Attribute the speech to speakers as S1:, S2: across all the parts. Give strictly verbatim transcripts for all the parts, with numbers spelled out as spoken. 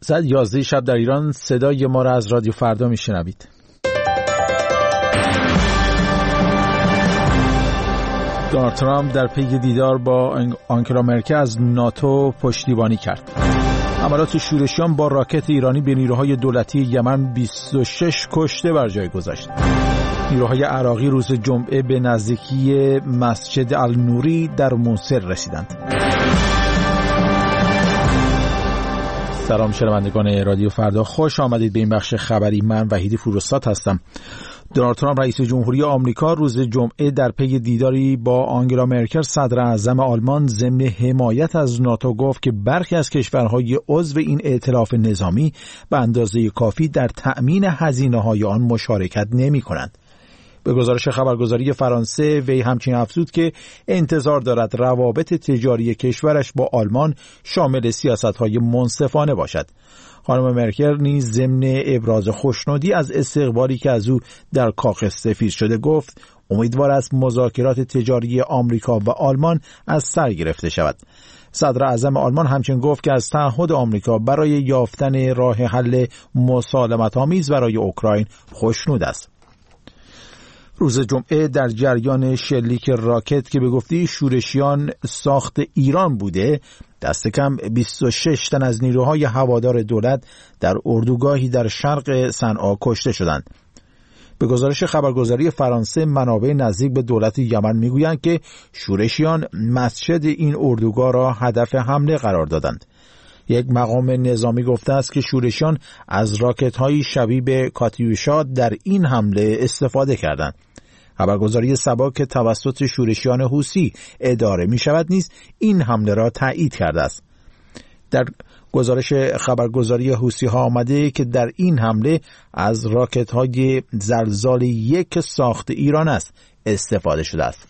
S1: ساعت یازده شب در ایران صدای ما را از رادیو فردا میشنوید. دونالد ترامپ در پی دیدار با آنگلا مرکل از ناتو پشتیبانی کرد. حملات شورشیان با راکت ایرانی به نیروهای دولتی یمن بیست و شش کشته بر جای گذاشت. نیروهای عراقی روز جمعه به نزدیکی مسجد النوری در موصل رسیدند. سلام شنوندگان رادیو فردا، خوش آمدید به این بخش خبری. من وحید فروستاد هستم. دونالد ترامپ رئیس جمهوری آمریکا روز جمعه در پی دیداری با آنگلا مرکل صدر اعظم آلمان ضمن حمایت از ناتو گفت که برخی از کشورهای عضو این ائتلاف نظامی به اندازه کافی در تأمین هزینه‌های آن مشارکت نمی‌کنند. به گزارش خبرگزاری فرانسه وی همچنین افزود که انتظار دارد روابط تجاری کشورش با آلمان شامل سیاست‌های منصفانه باشد. خانم مرکل نیز ضمن ابراز خوشنودی از استقبالی که از او در کاخ سفید شده گفت امیدوار است مذاکرات تجاری آمریکا و آلمان از سر گرفته شود. صدر اعظم آلمان همچنین گفت که از تعهد آمریکا برای یافتن راه حل مسالمت‌آمیز برای اوکراین خوشنود است. روز جمعه در جریان شلیک راکت که به گفته شورشیان ساخت ایران بوده، دست کم بیست و شش تن از نیروهای هوادار دولت در اردوگاهی در شرق صنعا کشته شدند. به گزارش خبرگزاری فرانسه منابع نزدیک به دولت یمن میگویند که شورشیان مسجد این اردوگاه را هدف حمله قرار دادند. یک مقام نظامی گفته است که شورشیان از راکت‌های شبیه به کاتیوشا در این حمله استفاده کردند. خبرگزاری سبا که توسط شورشیان حوثی اداره می شود نیز این حمله را تایید کرده است. در گزارش خبرگزاری حوثی ها آمده که در این حمله از راکت های زلزال یک ساخت ایران است استفاده شده است.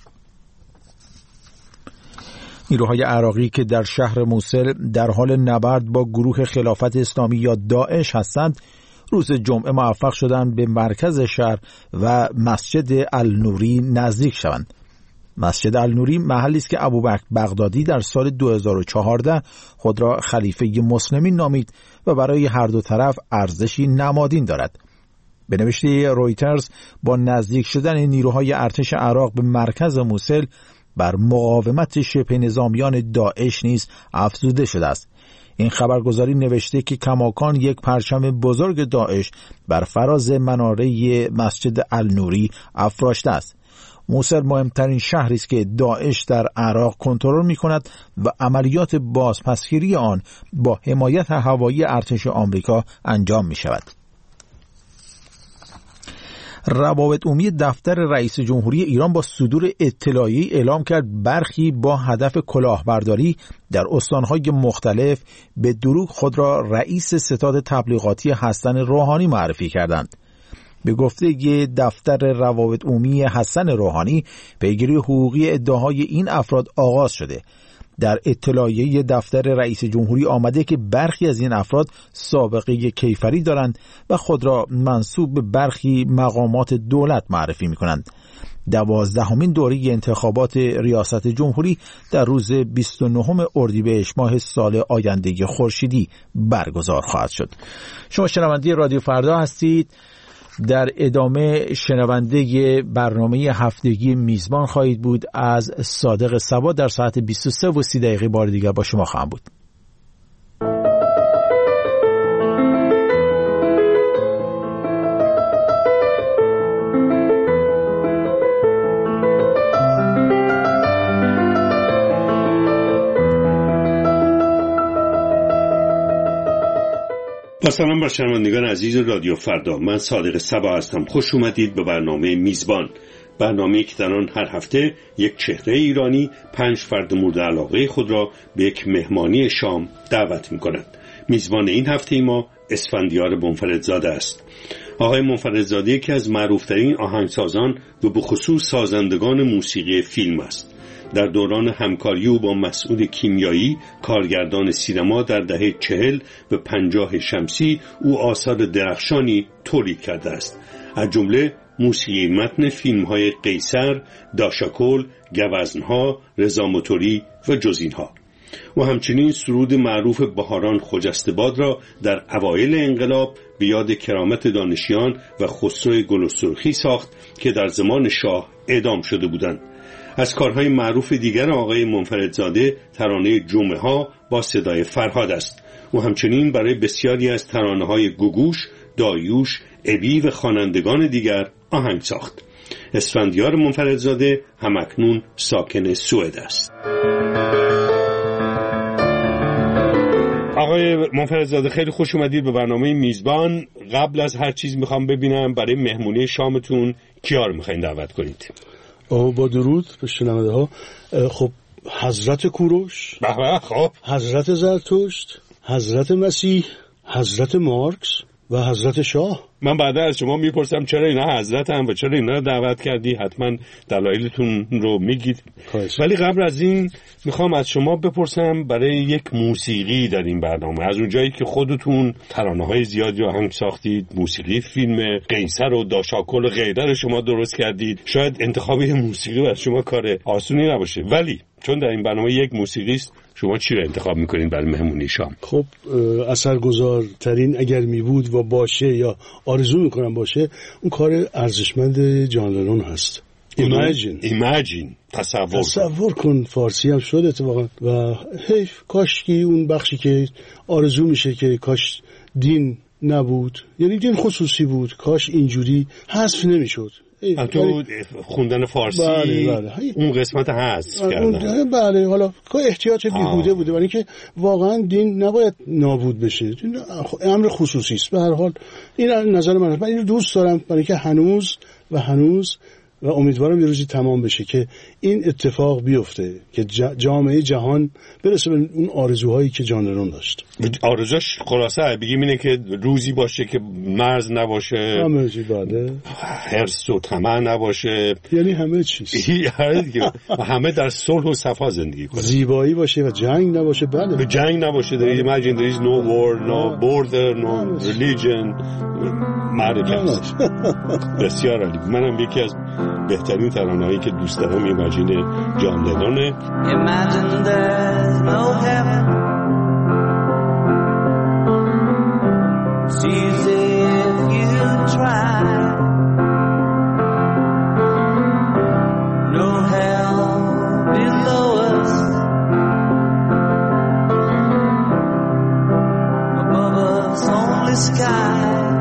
S1: نیروهای عراقی که در شهر موصل در حال نبرد با گروه خلافت اسلامی یا داعش هستند، روز جمعه موفق شدند به مرکز شهر و مسجد النوری نزدیک شوند. مسجد النوری محلی است که ابوبکر بغدادی در سال دو هزار و چهارده خود را خلیفه مسلمین نامید و برای هر دو طرف ارزشی نمادین دارد. به نوشته رویترز با نزدیک شدن نیروهای ارتش عراق به مرکز موصل بر مقاومت شبه نظامیان داعش نیز افزوده شده است. این خبرگزاری نوشته که کماکان یک پرچم بزرگ داعش بر فراز مناره مسجد النوری افراشته است. موصل مهمترین شهری است که داعش در عراق کنترل می‌کند و عملیات بازپسگیری آن با حمایت هوایی ارتش آمریکا انجام می‌شود. روابط عمومی دفتر رئیس جمهوری ایران با صدور اطلاعیه‌ای اعلام کرد برخی با هدف کلاهبرداری در استان‌های مختلف به دروغ خود را رئیس ستاد تبلیغاتی حسن روحانی معرفی کردند. به گفته دفتر روابط عمومی حسن روحانی، پیگیری حقوقی ادعاهای این افراد آغاز شده. در اطلاعیه دفتر رئیس جمهوری آمده که برخی از این افراد سابقه کیفری دارند و خود را منسوب به برخی مقامات دولت معرفی می کنند. دوازدهمین دوره انتخابات ریاست جمهوری در روز بیست و نهم اردیبهشت ماه سال آینده خورشیدی برگزار خواهد شد. شما شنونده رادیو فردا هستید. در ادامه شنونده برنامه هفتگی میزبان خواهید بود. از صادق صبا در ساعت بیست و سه و سی دقیقه بار دیگر با شما خواهم بود.
S2: با سلام بر شنوندگان عزیز رادیو فردا، من صادق صبا هستم. خوش اومدید به برنامه میزبان، برنامه‌ای که در آن هر هفته یک چهره ایرانی پنج فرد مورد علاقه خود را به یک مهمانی شام دعوت می‌کند. میزبان این هفته ما اسفندیار منفردزاده است. آقای منفردزاده یکی از معروف‌ترین آهنگسازان و به خصوص سازندگان موسیقی فیلم است. در دوران همکاری او با مسعود کیمیایی، کارگردان سینما، در دهه چهل و پنجاه شمسی او آثار درخشانی تولید کرده است. از جمله موسیقی متن فیلم‌های قیصر، داشاکل، گوزن‌ها، رضا موتوری و جز اینها. و همچنین سرود معروف بهاران خجسته باد را در اوایل انقلاب به یاد کرامت دانشیان و خسرو گل و سرخی ساخت که در زمان شاه اعدام شده بودند. از کارهای معروف دیگر آقای منفردزاده ترانه جمعه ها با صدای فرهاد است و همچنین برای بسیاری از ترانه های گوگوش، دایوش، ابی و خوانندگان دیگر آهنگ ساخت. اسفندیار منفردزاده همکنون ساکن سوئد است. آقای منفردزاده خیلی خوش اومدید به برنامه میزبان. قبل از هر چیز میخوام ببینم برای مهمونی شامتون کیا رو میخواین دعوت کنید؟
S3: با درود به شنونده ها. خب حضرت کوروش،
S2: خب
S3: حضرت زرتشت، حضرت مسیح، حضرت مارکس و حضرت شاه.
S2: من بعدا از شما میپرسم چرا اینا حضرت هم و چرا اینا رو دعوت کردی، حتما دلایلتون رو میگید. ولی قبل از این میخوام از شما بپرسم برای یک موسیقی در این برنامه، از اونجایی که خودتون ترانه‌های زیادی آهنگ ساختید، موسیقی فیلم قیصر و داشاکل و غیره رو شما درست کردید، شاید انتخاب موسیقی برای شما کار آسونی نباشه، ولی چون در این برنامه یک موسیقی است، شما چی رو انتخاب میکنین برای مهمونی شام؟
S3: خب اثرگذارترین اگر می بود و باشه یا آرزو میکنم باشه، اون کار ارزشمند جان لنون هست. ایماجین
S2: ایماجین تصور
S3: تصور کن. فارسی هم شد اتفاقا و حیف کاش که اون بخشی که آرزو میشه که کاش دین نبود، یعنی دین خصوصی بود، کاش اینجوری حذف نمیشد.
S2: تو خوندن فارسی
S3: بله بله.
S2: اون قسمت هست کردن.
S3: بله، حالا که احتیاط بیهوده بوده، ولی که واقعا دین نباید نابود بشه، امر خصوصی است. به هر حال این نظر من، من اینو دوست دارم برای که هنوز و هنوز و امیدوارم یه روزی تمام بشه که این اتفاق بیفته که جامعه جهان برسه به اون آرزوهایی که جان لنون داشت.
S2: آرزوش خلاصه بگیم اینه که روزی باشه که مرز نباشه،
S3: همه چی بله،
S2: حرص و طمع نباشه،
S3: یعنی همه چیز
S2: همه در صلح و صفا زندگی کنه،
S3: زیبایی باشه و جنگ نباشه. بله،
S2: به جنگ نباشه. در imagine there is no war, no border, no religion. معرکت. بسیار عالی. منم یکی از بهترین ترانه‌هایی که دوست دارم ایماجین جان لنونه. Imagine there's no heaven. See if you try. No hell below us. Above us only sky.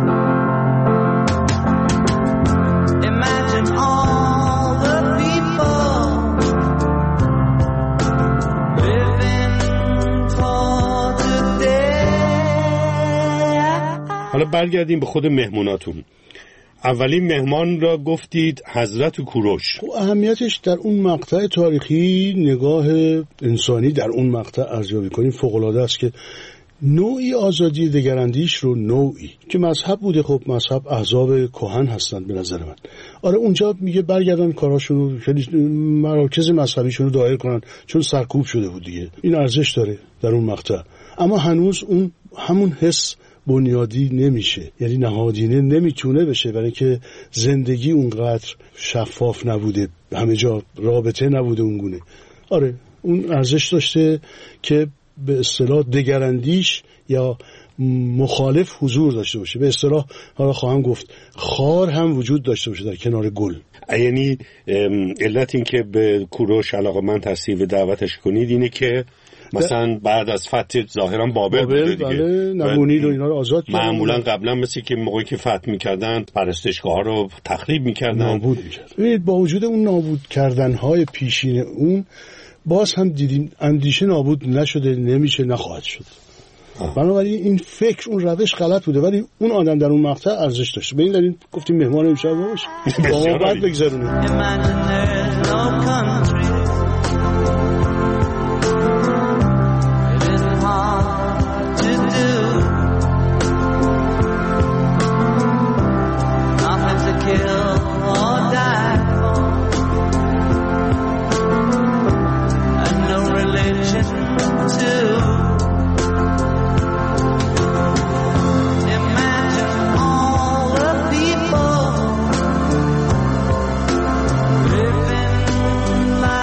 S2: حالا برگردیم به خود مهموناتون. اولین مهمان را گفتید حضرت کوروش.
S3: اهمیتش در اون مقطع تاریخی، نگاه انسانی در اون مقطع ارزیابی کنیم فوق‌العاده است که نوعی آزادی دگراندیش رو، نوعی که مذهب بوده، خب مذهب احزاب کهن هستند به نظر من. آره اونجا میگه برگردن کاراشون رو، خیلی مراکز مذهبیشون رو دایر کنن، چون سرکوب شده بود دیگه. این ارزش داره در اون مقطع، اما هنوز اون همون حس بنیادی نمیشه، یعنی نهادینه نمیتونه بشه، برای که زندگی اونقدر شفاف نبوده، همه جا رابطه نبوده اونگونه. آره اون ارزش داشته که به اصطلاح دگراندیش یا مخالف حضور داشته باشه. به اصطلاح حالا خواهم گفت خار هم وجود داشته باشه در کنار گل.
S2: یعنی علت این که به کوروش علاقه‌مند هستی و دعوتش کنید اینه که مثلا بعد از فتح ظاهرا بابل, بابل بوده دیگه،
S3: بله، نمونید و اینا رو آزاد کردن.
S2: معمولا قبلا مثل که موقعی که فتح می‌کردن پرستشگاه‌ها رو تخریب می‌کردن،
S3: نابود می‌کردن. ببینید با وجود اون نابود کردن‌های پیشین اون، باز هم دیدیم اندیشه نابود نشده، نمیشه، نخواهد شد. بنابراین این فکر، اون روش غلط بوده، ولی اون آدم در اون مقطع ارزش داشته. به این دلیل گفتیم مهمان امشب باش با ما بعد بگذرونیم.
S4: Living life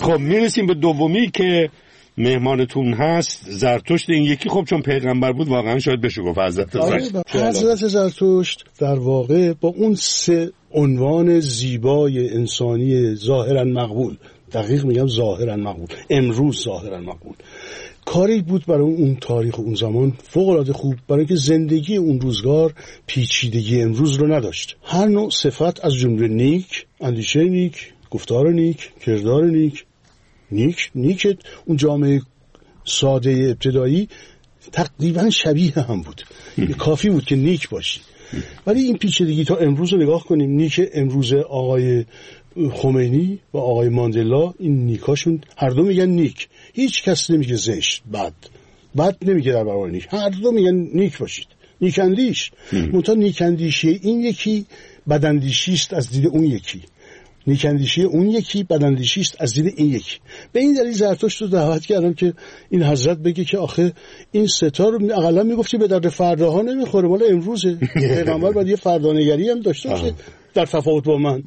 S2: خب میرسیم به دومی که مهمانتون هست، زرتشت. این یکی خب چون پیغمبر بود واقعا شاید بشه گفت حضرت زرتشت.
S3: حضرت زرتشت در واقع با اون سه عنوان زیبای انسانی ظاهرا مقبول، دقیق میگم ظاهرا مقبول، امروز ظاهرا مقبول، کاری بود برای اون تاریخ اون زمان فوق‌العاده خوب، برای اینکه زندگی اون روزگار پیچیدگی امروز رو نداشت. هر نوع صفت از جمله نیک، اندیشه نیک، گفتار نیک، کردار نیک، نیک نیک اون جامعه ساده ابتدایی تقریبا شبیه هم بود. کافی بود که نیک باشی. ولی این پیچیدگی تا امروز رو نگاه کنیم، نیک امروز آقای خمینی و آقای ماندلا، این نیکاشون هر دو میگن نیک، هیچ کس نمیگه زشت بد، بد نمیگه در برابر نیک، هر دو میگن نیک باشید، نیک اندیش. منتها نیک اندیشی این یکی، بد اندیشی است از دید اون یکی. نیک اندیشی اون یکی، بد اندیشی است از دید این یکی. به این دلیل زرتشت رو دعوت کردم که این حضرت بگه که آخه این ستا رو اقلا میگفتی به درد فرداها نمیخوره، مال امروزه. پیغمبر باید یه فردانگری هم داشته باشه در تفاوت با من.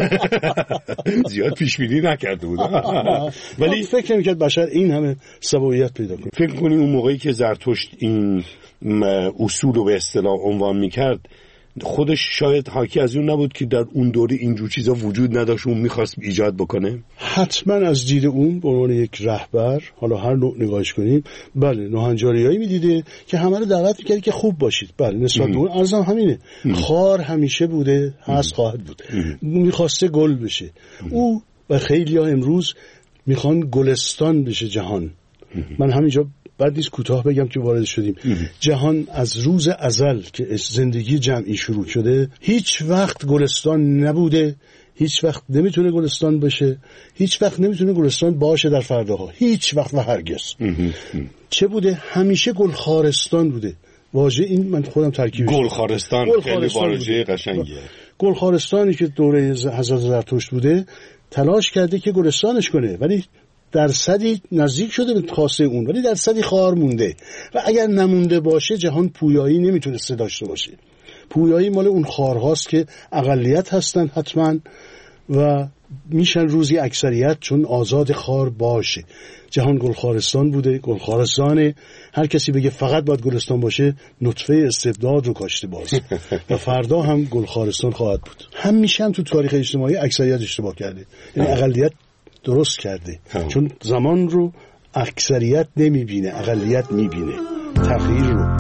S2: زیاد پیش بینی نکرده بود.
S3: ولی فکر نمی‌کرد بشر این همه سبویت پیدا کنه.
S2: فکر کنی اون موقعی که زرتشت این اصول رو به اصطلاح عنوان میکرد، خودش شاید حاکی از اون نبود که در اون دوره اینجور چیزا وجود نداشت، اون میخواست ایجاد بکنه؟
S3: حتما از دید اون به عنوان یک رهبر، حالا هر نوع نگاهش کنیم، بله ناهنجاریایی میدیده که همه رو دعوت میکرد که خوب باشید. بله نسبت به اون ارزم همینه. خار همیشه بوده، هست، خواهد بود. میخواسته گل بشه. او و خیلی ها امروز میخوان گلستان بشه جهان. من همینجا بعد نیست کوتاه بگم که وارد شدیم. جهان از روز ازل که زندگی جمعی شروع شده هیچ وقت گلستان نبوده، هیچ وقت نمیتونه گلستان بشه، هیچ وقت نمیتونه گلستان باشه در فرداها، هیچ وقت و هرگز. چه بوده؟ همیشه گلخارستان بوده. واژه این من خودم ترکیبش
S2: گلخارستان خیلی واژه قشنگیه.
S3: گلخارستانی که دوره حضرت زرتشت بوده تلاش کرده که گلستانش کنه، ولی درصدی نزدیک شده به خواسته اون، ولی درصدی خار مونده و اگر نمونده باشه جهان پویایی نمیتونسته داشته باشه. پویایی مال اون خارهاست که اقلیت هستن حتما و میشن روزی اکثریت، چون آزاد خار باشه. جهان گلخارستان بوده، گلخارستانه. هر کسی بگه فقط باید گلستان باشه نطفه استبداد رو کاشته باز و فردا هم گلخارستان خواهد بود. هم میشن تو تاریخ اجتماعی اکثریت اشتباه کرده، یعنی اقلیت درست کرده، چون زمان رو اکثریت نمیبینه، اقلیت میبینه تغییر رو.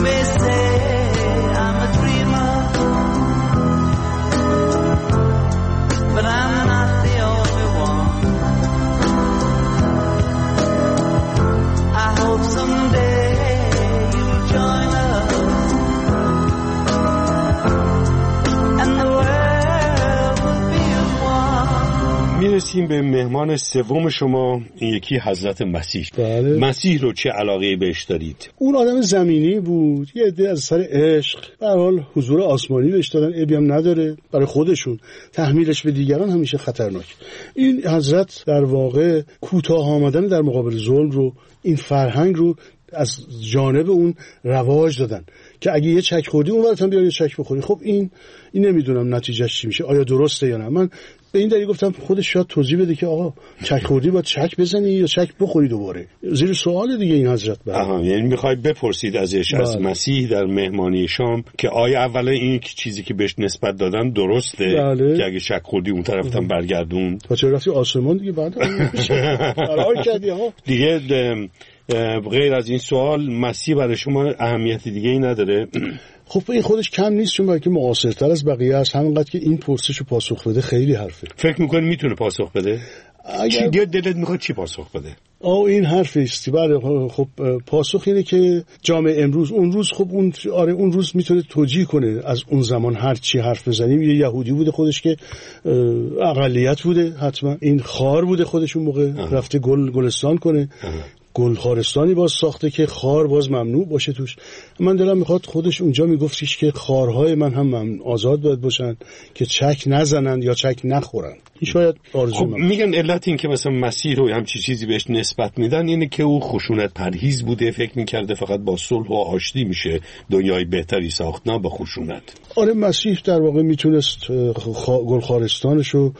S2: میرسیم به مهمان سوم شما، این یکی حضرت مسیح.
S3: بله.
S2: مسیح رو چه علاقه‌ای بهش دارید؟
S3: اون آدم زمینی بود، یه عده از سر عشق به هر حال حضور آسمانی بهش دادن، عیبی هم نداره برای خودشون، تحمیلش به دیگران همیشه خطرناک. این حضرت در واقع کوتاه آمدن در مقابل ظلم رو، این فرهنگ رو از جانب اون رواج دادن که اگه یه چک خوردی اون ورتم بیاری یه چک بخوری. خب این این نمیدونم نتیجهش چی میشه، آیا درسته یا نه. من به این دلیل گفتم خودش شاید توضیح بده که آقا چک خوردی باید چک بزنی یا چک بخوری دوباره. زیر سوال دیگه این حضرت.
S2: آها، یعنی میخوای بپرسید ازش بله. از مسیح در مهمانی شام که آیا اولا این چیزی که بهش نسبت دادن درسته بله. که اگه چک خوردی اون طرفتم برگردون تا
S3: چه رفتی آسمان دیگه بعد فرار کردی ها
S2: دیگه. غیر از این سوال مسیح برای شما اهمیت دیگه ای نداره؟
S3: خب این خودش کم نیست، چون که معاصرتر از بقیه است. همینقدر که این پرسشو پاسخ بده خیلی حرفه.
S2: فکر میکنی میتونه پاسخ بده؟
S3: اگر...
S2: چی دلت میخواد چی پاسخ بده؟
S3: آه این حرف است. بله خب پاسخ اینه که جامعه امروز، اون روز خب اون آره اون روز میتونه توجیه کنه از اون زمان هر چی حرف بزنیم. یه یهودی بوده خودش که اقلیت بوده، حتما این خار بوده خودش اون موقع اه. رفته گل گلستان کنه اه. گل خارستانی باز ساخته که خار باز ممنوع باشه توش. من دلم میخواد خودش اونجا میگفتش که خارهای من هم ممنوع آزاد باید باشن که چک نزنن یا چک نخورن. این شاید آرزو
S2: خب من. میگن علت این که مثلا مسیح رو همچی چیزی بهش نسبت میدن اینه که او خشونت پرهیز بوده، فکر میکرده فقط با صلح و آشتی میشه دنیای بهتری ساخت، نه با خشونت.
S3: آره مسیح در واقع میتونست گل خارستانشو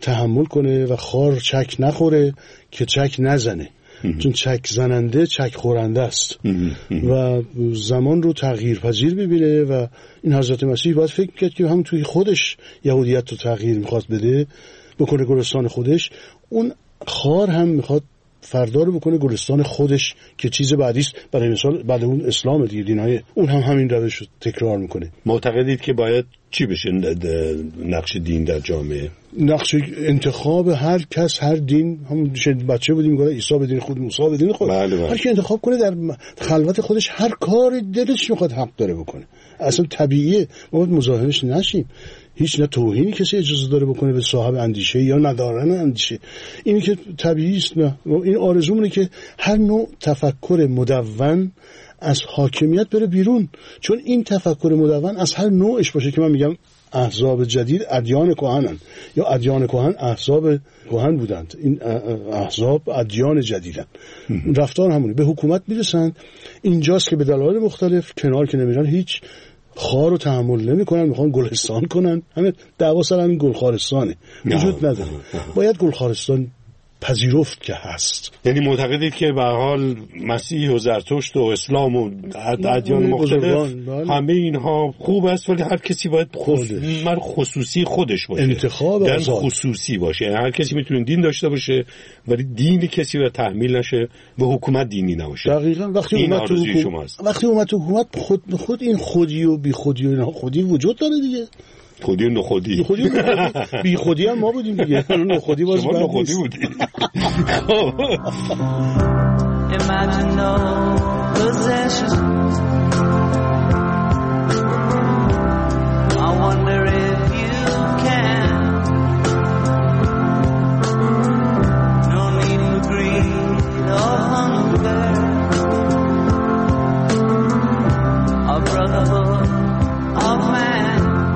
S3: تحمل کنه و خار چک نخوره که چک نزنه، چون چک زننده چک خورنده است و زمان رو تغییر پذیر ببینه و این حضرت مسیح باید فکر کرد که هم توی خودش یهودیت رو تغییر میخواد بده، بکنه گلستان خودش، اون خار هم میخواد فردا رو بکنه گلستان خودش که چیز بعدیست. برای مثال بعد اون اسلام دیگه، دینای اون هم همین روش رو تکرار میکنه.
S2: معتقدید که باید چی بشه نقش دین در جامعه؟
S3: نقش انتخاب هر کس، هر دین، همون بچه بودیم میگه عیسی بدین خود، موسی بدین خود،
S2: بله بله.
S3: هر کی انتخاب کنه در خلوت خودش هر کار دلش میخواد حق داره بکنه، اصلا طبیعیه، ما باید مزاحمش نشیم. هیچ نه توهینی کسی اجازه داره بکنه به صاحب اندیشه یا ندارن اندیشه، اینی که طبیعی است. نه، این آرزومونه که هر نوع تفکر مدون از حاکمیت بره بیرون، چون این تفکر مدون از هر نوعش باشه که من میگم احزاب جدید ادیان کهنن یا ادیان کهن احزاب کهن بودند، این احزاب ادیان جدیدن. رفتار همونه، به حکومت میرسن، اینجاست که به دلایل مختلف کنار که نمیرن، هیچ خار رو تحمل نمی کنن، میخوان گلستان کنن. همه دعوا سر همین گلخارستانه، وجود نداره. باید گلخارستان پذیرفت که هست.
S2: یعنی معتقدید که به هر حال مسیح و زرتشت و اسلام و ادیان مختلف همه اینها خوب است، ولی هر کسی باید خصوص... مر خصوصی خودش باشه،
S3: انتخاب
S2: در خصوصی باشه. یعنی هر کسی میتونه دین داشته باشه ولی دین کسی رو تحمیل نشه، به حکومت دینی نباشه.
S3: دقیقاً. وقتی
S2: این
S3: اومد تو حکومت، وقتی اومد تو حکومت خود به خود این خودی و بی خودی و اینا خودی وجود داره دیگه.
S2: خودی و نخودی،
S3: خودی و بی خودی هم ما بودیم دیگه. نخودی باز
S2: شما نخودی بودیم.
S4: Imagine no possessions. I wonder if you can. No need for greed or hunger, a brotherhood of man.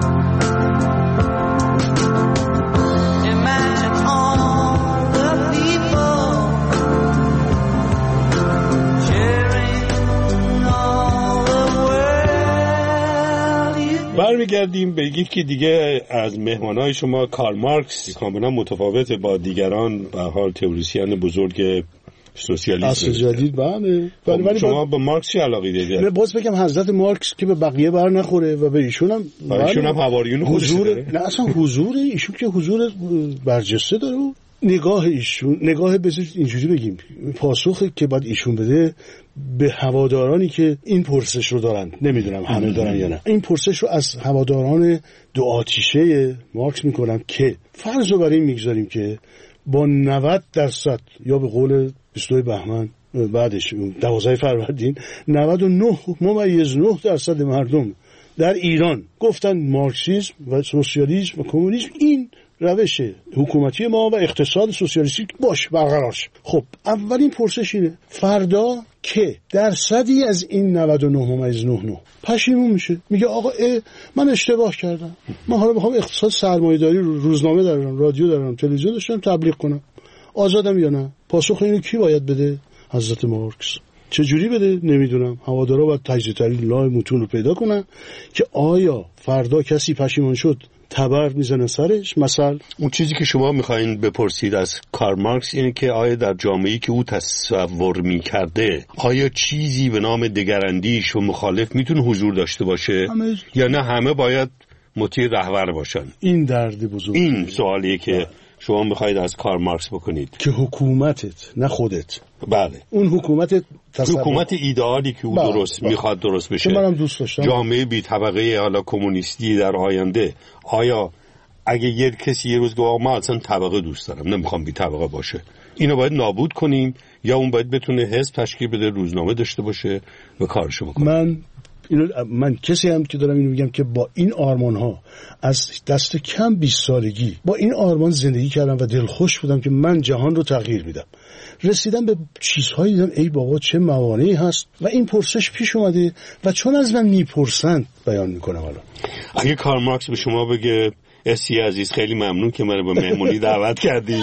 S2: برمیگردیم به یکی دیگه از مهمانای شما، کارل مارکس، کاملا متفاوت با دیگران، به حال تئوریسین بزرگ سوسیالیسم
S3: اصل جدید. بله.
S2: ولی شما با مارکس چه علاقه دارید؟
S3: من باز بگم حضرت مارکس که به بقیه بر نخوره و به ایشون هم
S2: ایشون هم حواریون خودش داره.
S3: نه اصلا حضور ایشون که حضور برجسته داره. نگاه ایشون، نگاه بذارید اینجوری بگیم، پاسخی که باید ایشون بده به هوادارانی که این پرسش رو دارن، نمیدونم همه دارن یا نه، این پرسش رو از هواداران دو آتیشه مارکس میکنم که فرض رو بر این میگذاریم که با نود درصد یا به قول بیست و دو بهمن بعدش دوازده فروردین نود و نه ممیز نه درصد مردم در ایران گفتن مارکسیسم و سوسیالیسم و کمونیسم این روش حکومتی ما و اقتصاد سوسیالیستی باش برقرارش. خب اولین پرسش اینه فردا که درصدی از این نود و نه ممیز نه نه پشیمون میشه، میگه آقا من اشتباه کردم، من حالا میخوام اقتصاد سرمایه‌داری رو روزنامه دارم، رادیو دارم، تلویزیون داشتم تبلیغ کنم، آزادم یا نه؟ پاسخ اینو کی باید بده؟ حضرت مارکس. چه جوری بده نمیدونم، هوادارا باید تجزیه تحلیل لای متون رو پیدا کنن که آیا فردا کسی پشیمان شد تبر میزنه سرش. مثلا
S2: اون چیزی که شما میخواین بپرسید از کارل مارکس اینه که آیا در جامعه‌ای که او تصور میکرده آیا چیزی به نام دگراندیش و مخالف میتونه حضور داشته باشه همه... یا نه همه باید مطیع رهبر باشن؟
S3: این درد بزرگ،
S2: این سوالیه که ده. شما میخواید از کارل مارکس بکنید که
S3: حکومتت نه خودت.
S2: بله،
S3: اون حکومت تصور،
S2: حکومت ایدئالی که او
S3: بله.
S2: درست
S3: بله.
S2: میخواد درست بشه،
S3: منم دوست داشتم
S2: جامعه بی طبقه حالا کمونیستی در آینده. آیا اگه یه کسی یه روز گفت ما اصلا طبقه دوست دارم، نمیخوام بی طبقه باشه، اینو باید نابود کنیم یا اون باید بتونه حزب تشکیل بده، روزنامه داشته باشه و کارشو بکنه؟
S3: من اینو من کسی هم که دارم اینو میگم که با این آرمان ها از دست کم بیست سالگی با این آرمان زندگی کردم و دلخوش بودم که من جهان رو تغییر میدم. رسیدم به چیزهایی دیدم ای بابا چه موانعی هست و این پرسش پیش اومده و چون از من میپرسند بیان میکنم. حالا
S2: اگه کارل مارکس به شما بگه اسی عزیز خیلی ممنون که منو به مهمونی دعوت کردی،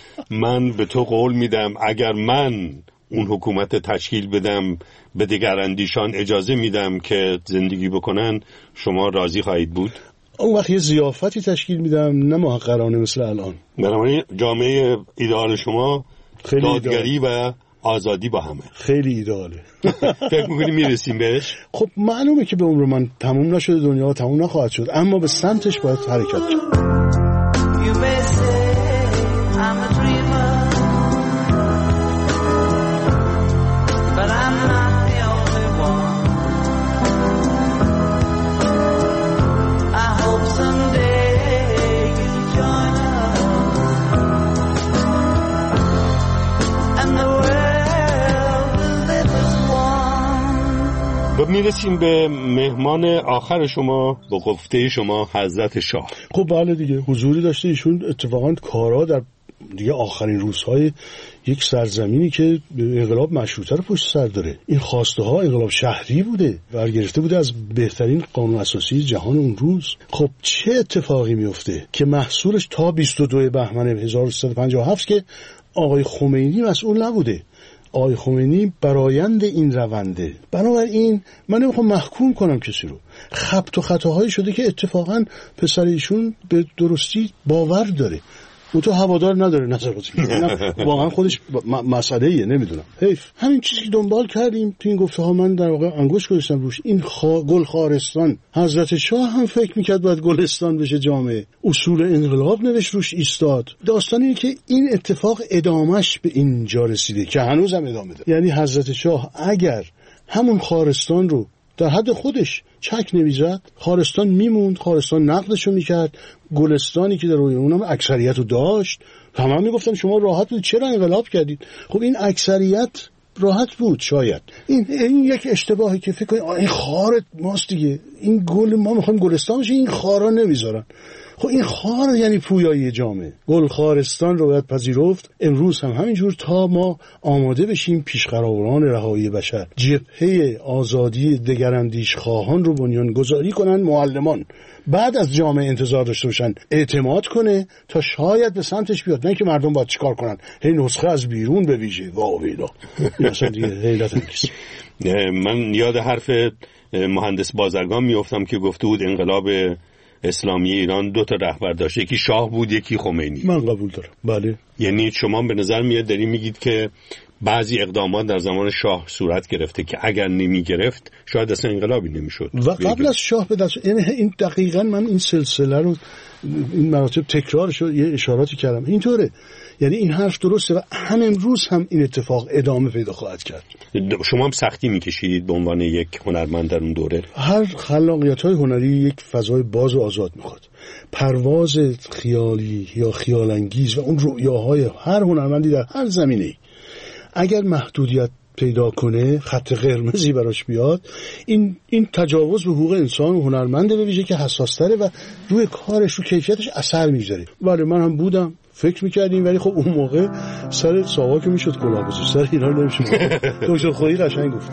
S2: من به تو قول میدم اگر من اون حکومت تشکیل بدم به دگراندیشان اجازه میدم که زندگی بکنن، شما راضی خواهید بود؟
S3: اون وقت یه ضیافتی تشکیل میدم، نه محقرانه مثل الان.
S2: بنابراین جامعه ایدئال شما
S3: خیلی
S2: دادگری و آزادی با همه.
S3: خیلی ایدئاله.
S2: فکر می‌کنی میرسیم بهش؟
S3: خب معلومه که به عمر من تموم نشده، دنیا تموم نخواهد شد، اما به سمتش باید حرکت کرد.
S4: You may say I'm a dreamer, but I'm not the only one. I hope someday you'll join us, and the world will live as one.
S2: و میرسیم به مهمان آخر شما، با گفته شما حضرت شاه.
S3: خب بله دیگه، حضوری داشته ایشون. اتفاقا کارا در دیگه آخرین روزهای یک سرزمینی که انقلاب مشروطه رو پشت سر داره. این خواسته ها انقلاب شهری بوده، برگرفته بوده از بهترین قانون اساسی جهان اون روز. خب چه اتفاقی میفته که محصولش تا بیست و دو بهمن هزار و سیصد و پنجاه و هفت که آقای خمینی مسئول نبوده. آقای خمینی برآیند این رونده. بنابراین من نمیخوام محکوم کنم کسی رو. خبط و خطاهایی شده که اتفاقا پسر ایشون به درستی باور داره، اون تو هوادار نداره نظراتی که واقعا خودش مسئله ایه. نمیدونم، حیف. همین چیزی که دنبال کردیم تو این گفته ها، من در واقع انگشت گذاشتم روش. این خا... گل خارستان، حضرت شاه هم فکر میکرد باید گلستان بشه جامعه. اصول انقلاب نوشت روش ایستاد. داستان اینه که این اتفاق ادامش به اینجا رسیده که هنوز هم ادامه داره. یعنی حضرت شاه اگر همون خارستان رو در حد خودش چک نمیزد، خارستان میموند، خارستان نقدشو میکرد. گلستانی که در روی اونم اکثریت رو داشت، همه هم میگفتن شما راحت بود، چرا انقلاب کردید؟ خب این اکثریت راحت بود. شاید این این یک اشتباهی که فکر کنید این خار ماست دیگه، این گل ما میخوایم گلستان بشه، این خارا نمیذارن. خب این خار یعنی پویایی جامعه. گل خارستان رو باید پذیرفت. امروز هم همینجور تا ما آماده بشیم پیشقراوران رهایی بشر، جبهه آزادی دگراندیش خواهان رو بنیان گذاری کنن. معلمان بعد از جامعه انتظار داشته باشن اعتماد کنه تا شاید به سمتش بیاد، نه که مردم باید چیکار کنن، هی نسخه از بیرون به ویژه. واو ویلا اصلا دیگه حیرت انگیز.
S2: من یاد حرف مهندس بازرگان میافتم که گفته بود انقلاب اسلامی ایران دو تا رهبر داشت، یکی شاه بود یکی خمینی.
S3: من قبول دارم. بله.
S2: یعنی شما به نظر میاد دارین میگید که بعضی اقدامات در زمان شاه صورت گرفته که اگر نمی گرفت شاید اصلا انقلابی نمیشد
S3: و قبل از شاه به دست. یعنی این دقیقاً من این سلسله رو این مراتب تکرارش رو یه اشاراتی کردم. اینطوره. یعنی این حرف درسته و هم امروز هم این اتفاق ادامه پیدا خواهد کرد.
S2: شما هم سختی میکشید به عنوان یک هنرمند در اون دوره؟
S3: هر خلاقیت‌های هنری یک فضای باز و آزاد میخواد. پرواز خیالی یا خیالانگیز و اون رؤیاهای هر هنرمندی در هر زمینه‌ای اگر محدودیت پیدا کنه، خط قرمزی براش بیاد، این این تجاوز به حقوق انسان و هنرمنده به ویژه که حساس‌تره و روی کارش رو کیفیتش اثر میذاره. ولی من هم بودم فکر میکردیم، ولی خب اون موقع سر ساواک میشد کلاه گذاشت، سر اینا نمیشه. دکتر خودی قشنگ گفته.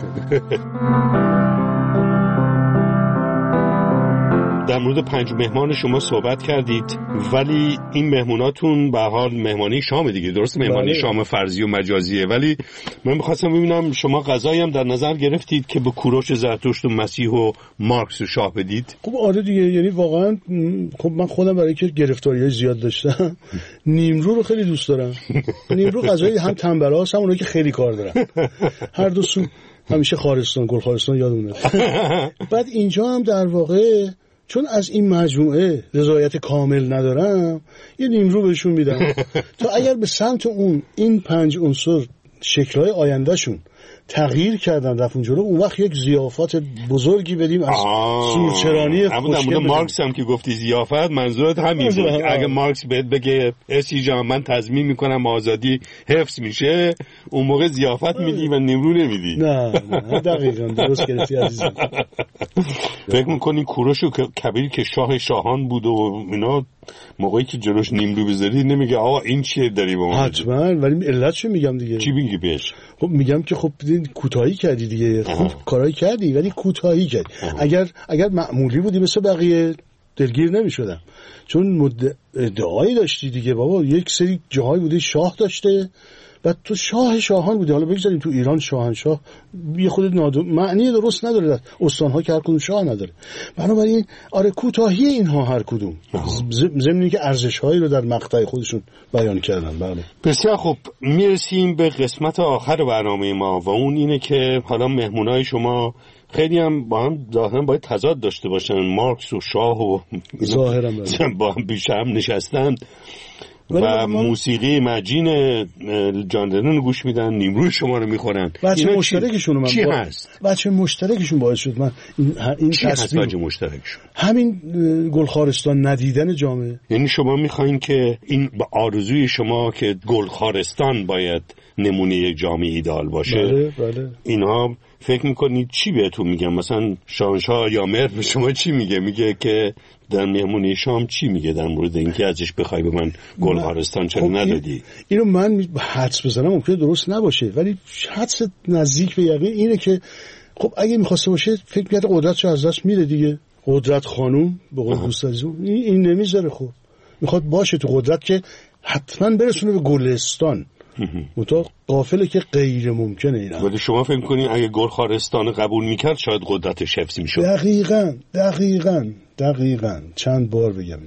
S2: در مورد پنج مهمان شما صحبت کردید، ولی این مهموناتون به حال مهمانی شام دیگه، درست؟ مهمانی بله. شام فرضی و مجازیه. ولی من می‌خواستم ببینم شما غذایی هم در نظر گرفتید که به کوروش زرتشت و مسیح و مارکس و شاه بدید؟
S3: خب آره دیگه. یعنی واقعا خب من خودم برای که گرفتاریای زیاد داشتم نیمرو رو خیلی دوست دارم. نیمرو غذایی هم تنبلاست هم اونایی که خیلی کار دارن، هر دو سو. همیشه خارستان، گل خارستان یادمونه. بعد اینجا هم در واقع چون از این مجموعه رضایت کامل ندارم یه نیمرو بهشون میدم تا اگر به سمت اون این پنج عنصر شکل‌های آیندهشون تغییر کردن رفتن جلو، اون وقت یک ضیافت بزرگی بدیم از سورچرانی خوشگل.
S2: اما مارکس هم که گفتی ضیافت منظورت همین بود. اگه مارکس بهت بگه اسی جان من تضمین میکنم آزادی حفظ میشه، اون موقع ضیافت میدی و نیمرو نمیدی.
S3: نه نه دقیقاً درست گرفتی عزیزم.
S2: فکر میکنی کوروش و کبیر که شاه شاهان بود و اینا موقعی که جلوش نیمرو بذاری نمیگه آقا این چیه داری با من؟
S3: حتما. ولی علتشو میگم دیگه.
S2: چی میگی بهش؟
S3: خب میگم که خب کوتاهی کردی دیگه، خوب کارایی کردی ولی کوتاهی کردی. اگر اگر معمولی بودی مثل بقیه دلگیر نمیشدم، چون ادعایی داشتی دیگه بابا. یک سری جاهای بوده شاه داشته و تو شاه شاهان بودی. حالا بگذاریم تو ایران شاهنشاه بی خود نادر... معنی درست نداره، استان‌ها که هر کدوم شاه نداره. بنابراین آره کوتاهی اینها هر کدوم ضمن که ارزش‌هایی رو در مقطع خودشون بیان کردن. بله
S2: بسیار خوب، میرسیم به قسمت آخر برنامه ما و اون اینه که حالا مهمونای شما خیلی هم با هم ظاهرا باید تضاد داشته باشن، مارکس و شاه و
S3: ظاهرا
S2: با هم بیش هم نشستن و موسیقی مجین جان لنون گوش میدن، نیمروی شما رو میخورن.
S3: بچه مشترکشون من
S2: چی
S3: با...
S2: هست؟
S3: بچه مشترکشون باعث شد من این, این
S2: چی هست بچه مشترکشون؟
S3: همین گلخارستان ندیدن جامعه.
S2: یعنی شما میخواین که این با آرزوی شما که گلخارستان باید نمونه یک جامعه ایدال باشه.
S3: بله بله.
S2: اینها فکر میکنید چی بهتون میگم؟ مثلا شاهنشاه یامر به شما چی میگه؟ میگه که در مهمونی شام چی میگه در مورد اینکه ازش بخوای به من گلخارستان چرا
S3: خب
S2: ندادی؟
S3: این اینو من حدس بزنم ممکنه درست نباشه، ولی حدس نزدیک به یقین اینه که خب اگه میخواسته باشه فکر میکنه قدرتش از دست میره دیگه. قدرت خانوم به قول دوستازون این, این نمیذاره. خب میخواد باشه تو قدرت که حتما برسونه به گلستان. متأ قافله که غیر ممکنه اینا.
S2: ولی شما فکر می‌کنید اگه گلخارستان قبول میکرد شاید قدرتش حفظ میشد؟
S3: دقیقاً دقیقاً دقیقاً چند بار بگم.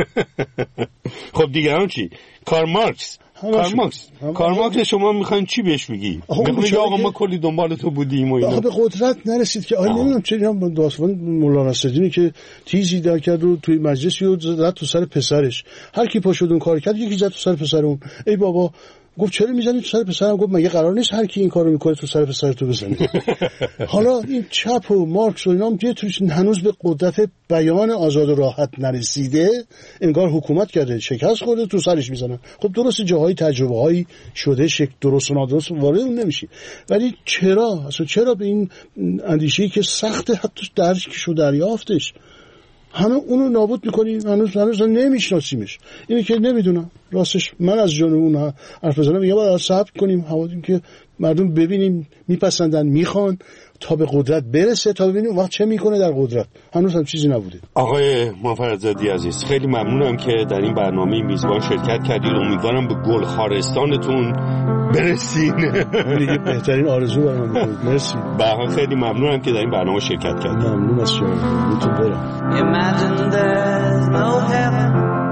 S2: خب دیگران چی؟ کارل مارکس کارل مارکس کارل مارکس شما میخواین چی بهش بگی؟ میگه آقا ما کلی دنبال تو بودیم و اینا.
S3: آقا به قدرت نرسید که آره نمیدونم چرا داستان مولانا نصرالدین که تیزی در کرد و توی مجلس یه زد تو سر پسرش، هر کی پا شد اون کار کرد یکی زد تو سر پسر اون. ای بابا گفت چرا میزنی تو سر پسرم؟ گفت مگه قرار نیست هر کی این کارو میکنه تو سر پسر تو بزنه؟ حالا این چپ و مارکس و اینا هم یه توش هنوز به قدرت بیان آزاد و راحت نرسیده، انگار حکومت کرده شکست خورده تو سرش میزنن. خب درست جاهای تجربه هایی شده شک درست و نادرست وارد اون نمیشی، ولی چرا اصلا چرا به این اندیشه‌ای که سخت حتی درکش و دریافتش همه اونو نابود میکنی؟ هنوز هنوز نمیشناسیمش. اینه که نمیدونم راستش من از جون اون حرف بزنم. یه بار صبر کنیم حوادیم که مردم ببینیم میپسندن میخوان تا به قدرت برسه تا ببینیم وقت چه میکنه در قدرت. هنوز هم چیزی نبوده.
S2: آقای موفق‌زاده عزیز خیلی ممنونم که در این برنامه میزبان شرکت کردید. امیدوارم به گلخارستانتون برسین.
S3: دیگه بهترین آرزو برام میکنید. مرسی.
S2: واقعا خیلی ممنونم که در این برنامه شرکت کردید.
S3: ممنون از شما. میتون برم.
S4: Imagine there's no heaven.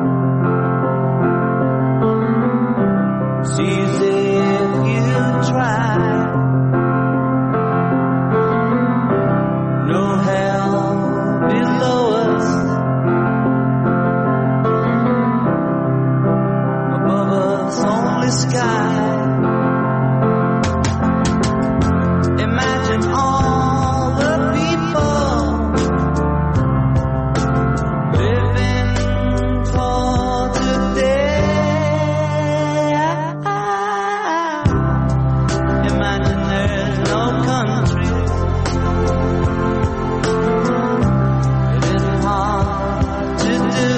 S4: It's easy if you try. No hell below us. Above us only sky. Imagine all the people living for today. Imagine there's no countries. It isn't hard to do.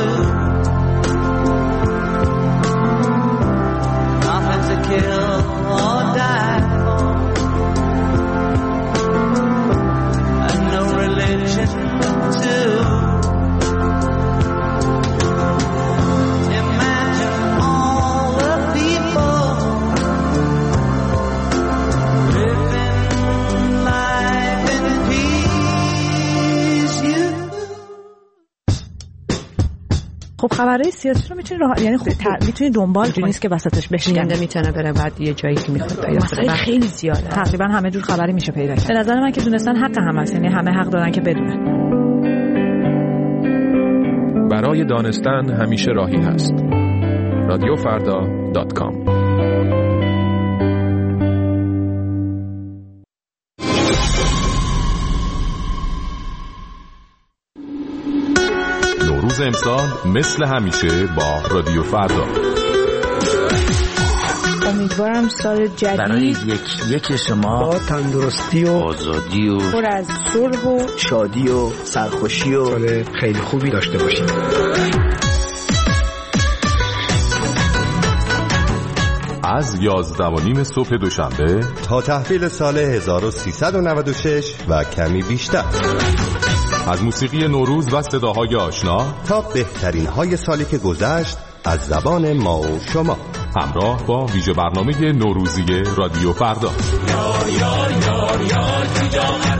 S4: Nothing to kill or die for. And no religion too. Imagine all the people living life in peace. You.
S5: خب خبرهای سیاسی رو میتونی راه... یعنی خب تر... میتونی دنبال کنی، نیست که وسطش بشکنه.
S6: میتونه بره بعد یه جایی که میخواد پیدا کنه.
S5: خیلی زیاده. تقریبا همه جور خبری میشه پیدا کرد. به نظر من که دونستن حق هم هست، یعنی همه حق دارن که بدونن.
S7: برای دانستن همیشه راهی هست. رادیو فردا دات کام. نوروز امسال مثل همیشه با رادیو فردا.
S8: امیدوارم سال جدید
S9: برای یک یک شما
S8: با تندرستی و
S9: آزادی و
S8: پر از صلح و
S9: شادی و سرخوشی و
S8: سال خیلی خوبی داشته باشید.
S7: از یازده و نیم صبح دوشنبه
S10: تا تحویل سال هزار و سیصد و نود و شش و کمی بیشتر،
S7: از موسیقی نوروز و صداهای آشنا
S10: تا بهترین های سالی که گذشت از زبان ما و شما.
S7: همراه با ویژه برنامه نوروزی رادیو فردا. یار یار یار یار